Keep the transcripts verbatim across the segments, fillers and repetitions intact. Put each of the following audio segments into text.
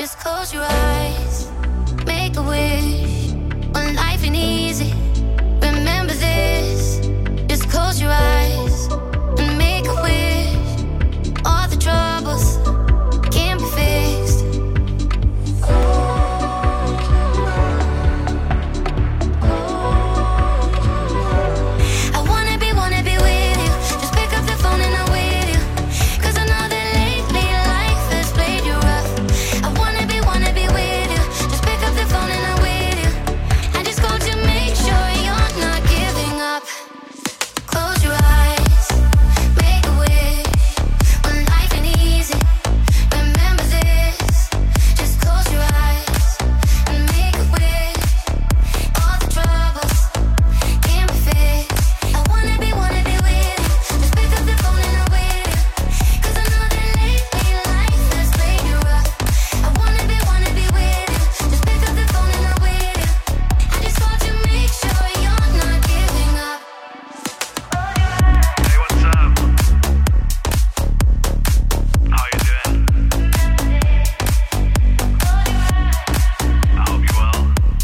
Just close your eyes, make a wish. When life ain't easy, remember this. Just close your eyes and make a wish. All the troubles can be fixed. I wanna be, wanna be with you. Just pick up the phone and I'm with you. Cause I know that lately life has played you rough. I wanna be, wanna be with you. Just pick up the phone and I'm with you. I just called to make sure you're not giving up. Close your eyes, make a wish. When life ain't easy, remember this. Just close your eyes and make a wish. All the troubles can be fixed. I wanna be, wanna be with you. Just pick up the phone and I'm with you. Cause I know that lately life has played you rough. I wanna be, wanna be with you. Just pick up the phone and I'm with you. I just called to make sure you're not giving up. Hey, what's up? How you doing? I hope you're well.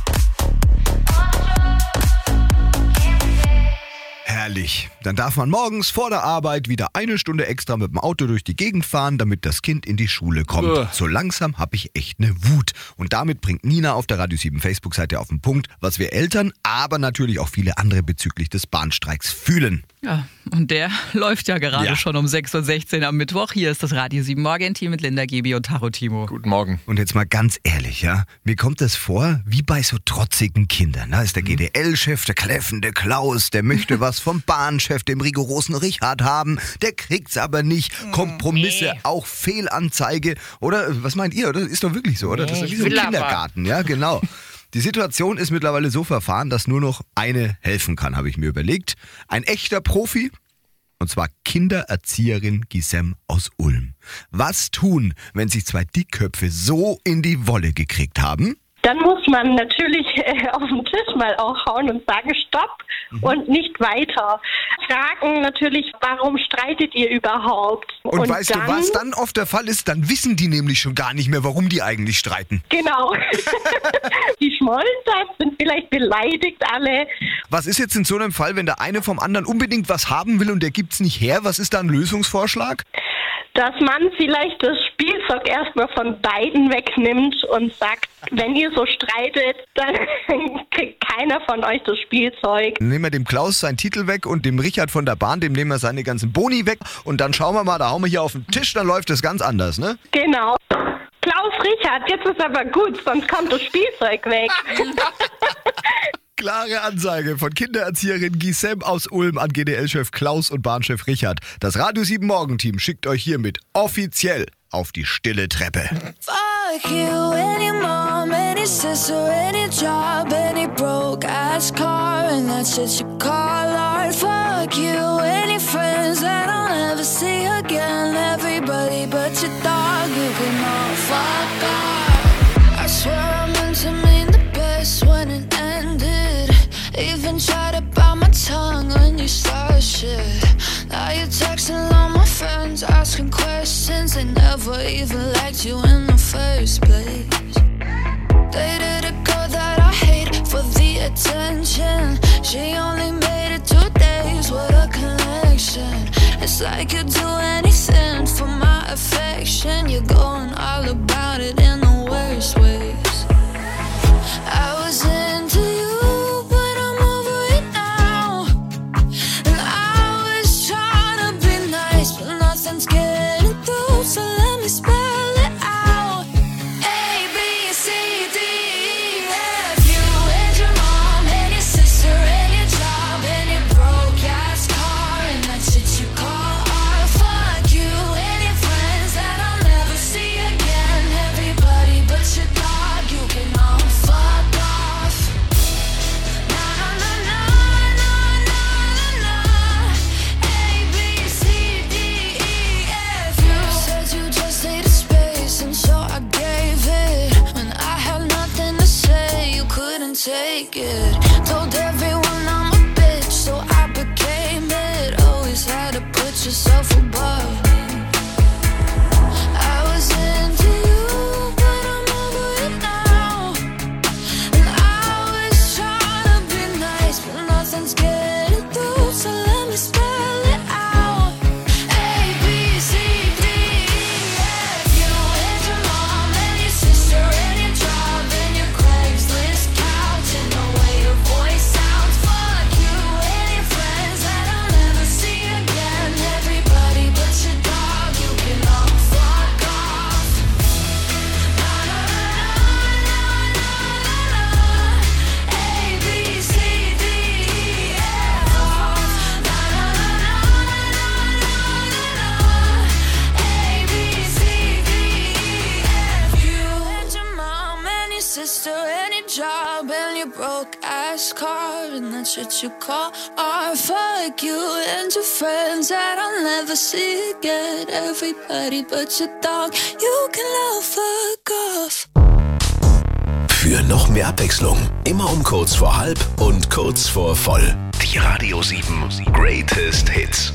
Herrlich. Dann darf man morgens vor der Arbeit wieder eine Stunde extra mit dem Auto durch die Gegend fahren, damit das Kind in die Schule kommt. Uah. So langsam habe ich echt eine Wut. Und damit bringt Nina auf der Radio sieben Facebook-Seite auf den Punkt, was wir Eltern, aber natürlich auch viele andere bezüglich des Bahnstreiks fühlen. Ja, und der läuft ja gerade Ja. schon um sechs Uhr sechzehn am Mittwoch. Hier ist das Radio sieben Morgen-Team mit Linda, Gebi und Taro Timo. Guten Morgen. Und jetzt mal ganz ehrlich, ja, mir kommt das vor wie bei so trotzigen Kindern. Da ist der G D L-Chef, der kläffende Klaus, der möchte was vom Bahnchef, dem rigorosen Richard haben, der kriegt's aber nicht. Kompromisse, auch Fehlanzeige. Oder, was meint ihr? Das ist doch wirklich so, oder? Das ist doch wie so ein will aber. Kindergarten, ja, genau. Die Situation ist mittlerweile so verfahren, dass nur noch eine helfen kann, habe ich mir überlegt. Ein echter Profi, und zwar Kindererzieherin Gisem aus Ulm. Was tun, wenn sich zwei Dickköpfe so in die Wolle gekriegt haben? Dann muss man natürlich äh, auf den Tisch mal auch hauen und sagen, stopp und nicht weiter. Fragen natürlich, warum streitet ihr überhaupt? Und, weißt du, was dann oft der Fall ist? Dann wissen die nämlich schon gar nicht mehr, warum die eigentlich streiten. Genau. Die schmollen dann, sind vielleicht beleidigt alle. Was ist jetzt in so einem Fall, wenn der eine vom anderen unbedingt was haben will und der gibt's nicht her? Was ist da ein Lösungsvorschlag? Dass man vielleicht das Spielzeug erstmal von beiden wegnimmt und sagt, wenn ihr so streitet, dann kriegt keiner von euch das Spielzeug. Nehmen wir dem Klaus seinen Titel weg und dem Richard von der Bahn, dem nehmen wir seine ganzen Boni weg und dann schauen wir mal, da hauen wir hier auf den Tisch, dann läuft das ganz anders, ne? Genau. Klaus Richard, jetzt ist aber gut, sonst kommt das Spielzeug weg. Klare Ansage von Kindererzieherin Gisem aus Ulm an G D L-Chef Klaus und Bahnchef Richard. Das Radio sieben Morgen-Team schickt euch hiermit offiziell auf die stille Treppe. Fuck you, any mom, any sister, any job, any broke ass car, and that's shit you call art. Fuck you, any friends that I'll never see again. Everybody but your dog, you can all fuck off. I swear I meant to mean the best when it ended. Even tried to bite my tongue when you started shit. Now you're texting all my friends, asking questions. They never even liked you in the first place. Dated a girl that I hate for the attention. She only made it two days, what a connection. It's like you'd do anything for my affection. You're going all about it in the worst ways. I was into you, but I'm over it now. And I was trying to be nice, but nothing's getting through, so let me spell it out. A, B, C, D, E, F. You and your mom, and your sister, and your job, and your broke ass car, and that shit you call art. Fuck you and your friends that I'll never see again. Everybody but your dog, you can all fuck off. Na na na na na na na. A, B, C, D, E, F. You said you just needed space, and so I gave it. When I had nothing to say, you couldn't take it. Told everyone I'm a bitch, so I became it. Always had to put yourself above me. I was into you, but I'm sister, any job, and your broke ass car, and that's what you call art. Fuck you and your friends that I'll never see again. Everybody but your dog, you can love fuck off. Für noch mehr Abwechslung, immer um kurz vor halb und kurz vor voll. Die Radio sieben Greatest Hits.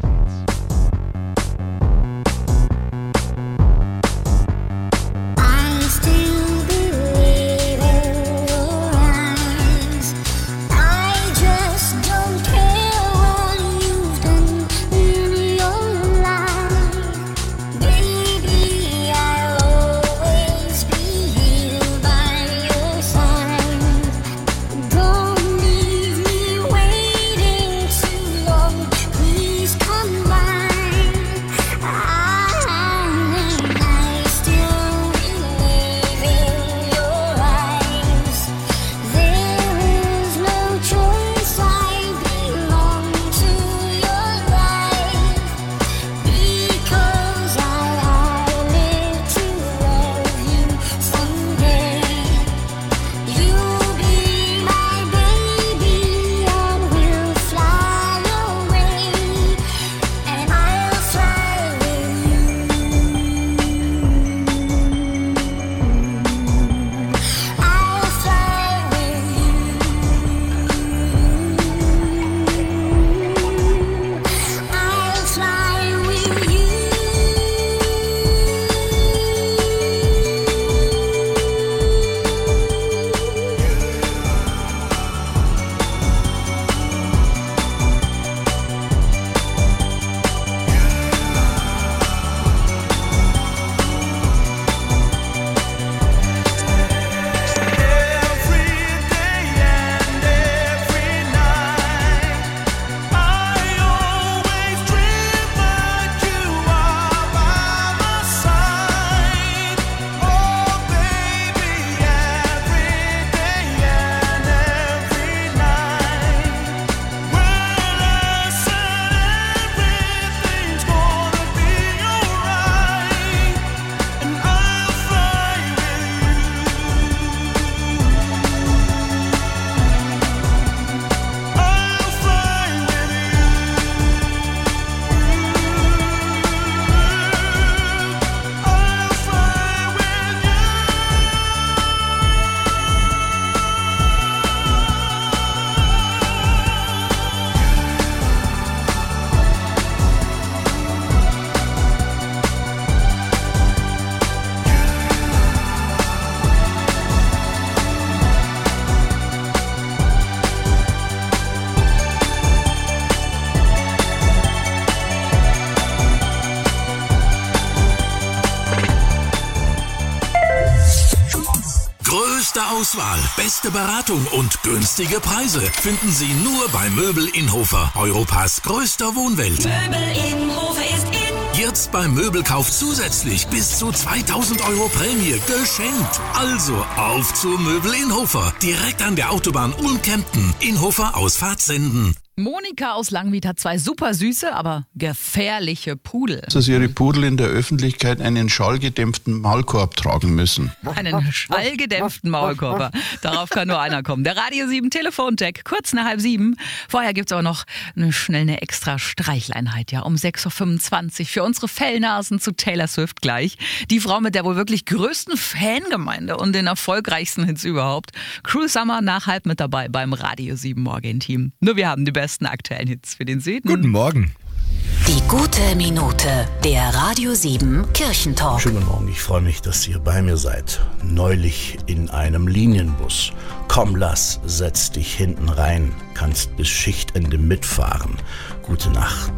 Größte Auswahl, beste Beratung und günstige Preise finden Sie nur bei Möbel Inhofer, Europas größter Wohnwelt. Möbel Inhofer ist in. Jetzt beim Möbelkauf zusätzlich bis zu zweitausend Euro Prämie geschenkt. Also auf zu Möbel Inhofer, direkt an der Autobahn Ulm-Kempten. Inhofer Ausfahrt Senden. Monika aus Langwied hat zwei super süße, aber gefährliche Pudel. Dass ihre Pudel in der Öffentlichkeit einen schallgedämpften Maulkorb tragen müssen. Einen schallgedämpften Maulkorb. Darauf kann nur einer kommen. Der Radio sieben Telefoncheck, kurz nach halb sieben. Vorher gibt's aber noch eine, schnell eine extra Streichleinheit, ja, um sechs Uhr fünfundzwanzig für unsere Fellnasen zu Taylor Swift gleich. Die Frau mit der wohl wirklich größten Fangemeinde und den erfolgreichsten Hits überhaupt. Cruel Summer nach halb mit dabei beim Radio sieben Morgenteam. Nur wir haben die besten aktuellen Hits für den Süden. Guten Morgen. Die gute Minute, der Radio sieben Kirchentalk. Schönen Morgen, ich freue mich, dass ihr bei mir seid. Neulich in einem Linienbus. Komm, lass, setz dich hinten rein, kannst bis Schichtende mitfahren. Gute Nacht.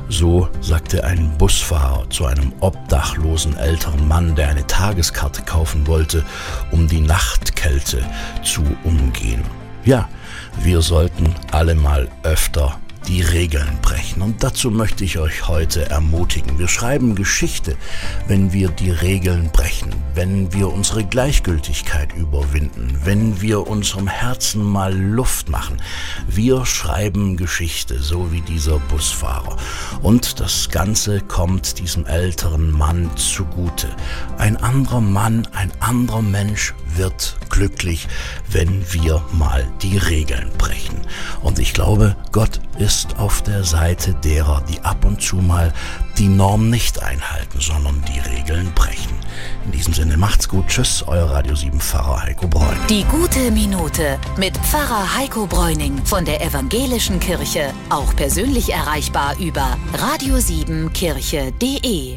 So sagte ein Busfahrer zu einem obdachlosen älteren Mann, der eine Tageskarte kaufen wollte, um die Nachtkälte zu umgehen. Ja, wir sollten alle mal öfter die Regeln brechen. Und dazu möchte ich euch heute ermutigen. Wir schreiben Geschichte, wenn wir die Regeln brechen, wenn wir unsere Gleichgültigkeit überwinden, wenn wir unserem Herzen mal Luft machen. Wir schreiben Geschichte, so wie dieser Busfahrer. Und das Ganze kommt diesem älteren Mann zugute. Ein anderer Mann, ein anderer Mensch wird glücklich, wenn wir mal die Regeln brechen. Und ich glaube, Gott ist auf der Seite derer, die ab und zu mal die Norm nicht einhalten, sondern die Regeln brechen. In diesem Sinne macht's gut. Tschüss, euer Radio sieben Pfarrer Heiko Bräuning. Die gute Minute mit Pfarrer Heiko Bräuning von der Evangelischen Kirche. Auch persönlich erreichbar über radio sieben kirche punkt de.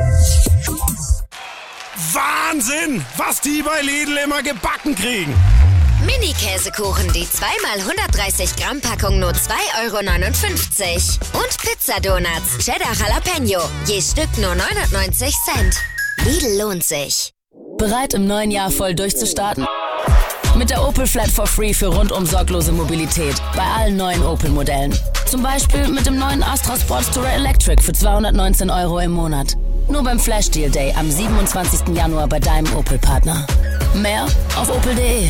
Wahnsinn, was die bei Lidl immer gebacken kriegen. Mini-Käsekuchen, die zwei mal hundertdreißig Gramm Packung nur zwei Euro neunundfünfzig. Und Pizzadonuts, Cheddar Jalapeno, je Stück nur neunundneunzig Cent. Lidl lohnt sich. Bereit, im neuen Jahr voll durchzustarten? Mit der Opel Flat for Free für rundum sorglose Mobilität bei allen neuen Opel-Modellen. Zum Beispiel mit dem neuen Astra Sportster Electric für zweihundertneunzehn Euro im Monat. Nur beim Flash Deal Day am siebenundzwanzigsten Januar bei deinem Opel-Partner. Mehr auf opel punkt de.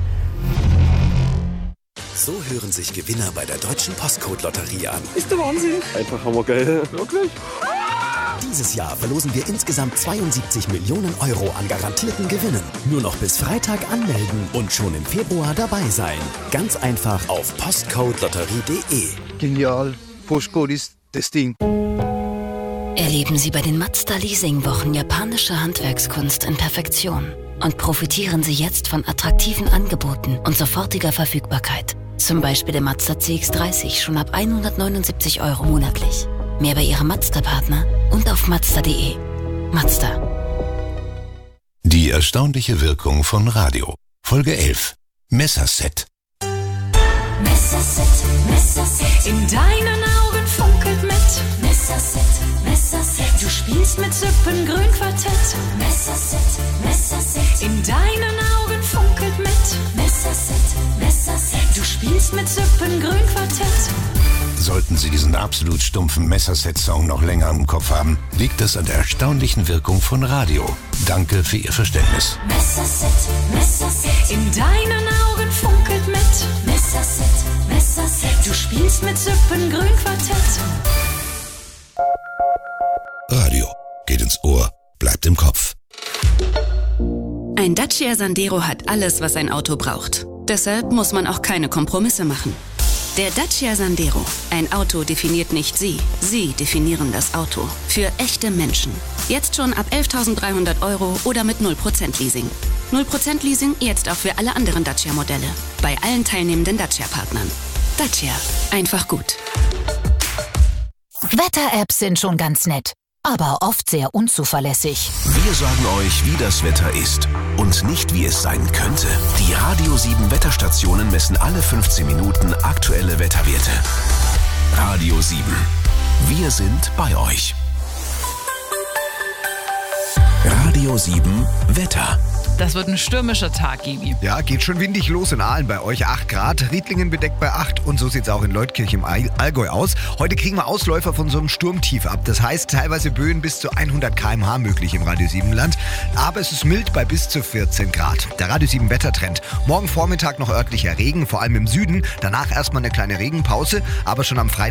So hören sich Gewinner bei der Deutschen Postcode-Lotterie an. Ist der Wahnsinn. Einfach hammergeil. Wirklich? Dieses Jahr verlosen wir insgesamt zweiundsiebzig Millionen Euro an garantierten Gewinnen. Nur noch bis Freitag anmelden und schon im Februar dabei sein. Ganz einfach auf postcodelotterie punkt de. Genial. Postcode ist das Ding. Erleben Sie bei den Mazda Leasing-Wochen japanische Handwerkskunst in Perfektion und profitieren Sie jetzt von attraktiven Angeboten und sofortiger Verfügbarkeit. Zum Beispiel der Mazda C X dreißig schon ab hundertneunundsiebzig Euro monatlich. Mehr bei Ihrem Mazda-Partner und auf mazda punkt de. Mazda. Die erstaunliche Wirkung von Radio. Folge elf. Messerset. Messerset, Messerset. In deinen Augen funkelt mit. Messerset, Messerset. Du spielst mit Sippengrün-Quartett. Messerset, Messerset. In deinen Augen funkelt mit. Messerset, Messerset. Du spielst mit Sippengrün-Quartett. Sollten Sie diesen absolut stumpfen Messerset-Song noch länger im Kopf haben, liegt das an der erstaunlichen Wirkung von Radio. Danke für Ihr Verständnis. Messerset, Messerset. In deinen Augen funkelt mit. Messerset, Messerset. Du spielst mit Sippengrün-Quartett. Radio geht ins Ohr, bleibt im Kopf. Ein Dacia Sandero hat alles, was ein Auto braucht. Deshalb muss man auch keine Kompromisse machen. Der Dacia Sandero. Ein Auto definiert nicht Sie. Sie definieren das Auto. Für echte Menschen. Jetzt schon ab elftausenddreihundert Euro oder mit null Prozent Leasing. null Prozent Leasing jetzt auch für alle anderen Dacia-Modelle. Bei allen teilnehmenden Dacia-Partnern. Dacia. Einfach gut. Wetter-Apps sind schon ganz nett, aber oft sehr unzuverlässig. Wir sagen euch, wie das Wetter ist und nicht, wie es sein könnte. Die Radio sieben Wetterstationen messen alle fünfzehn Minuten aktuelle Wetterwerte. Radio sieben. Wir sind bei euch. Radio sieben Wetter. Das wird ein stürmischer Tag, Gibi. Ja, geht schon windig los in Aalen bei euch. acht Grad, Riedlingen bedeckt bei acht und so sieht es auch in Leutkirch im Allgäu aus. Heute kriegen wir Ausläufer von so einem Sturmtief ab. Das heißt, teilweise Böen bis zu hundert Kilometer pro Stunde möglich im Radio sieben Land. Aber es ist mild bei bis zu vierzehn Grad. Der Radio sieben Wettertrend. Morgen Vormittag noch örtlicher Regen, vor allem im Süden. Danach erstmal eine kleine Regenpause. Aber schon am Freitag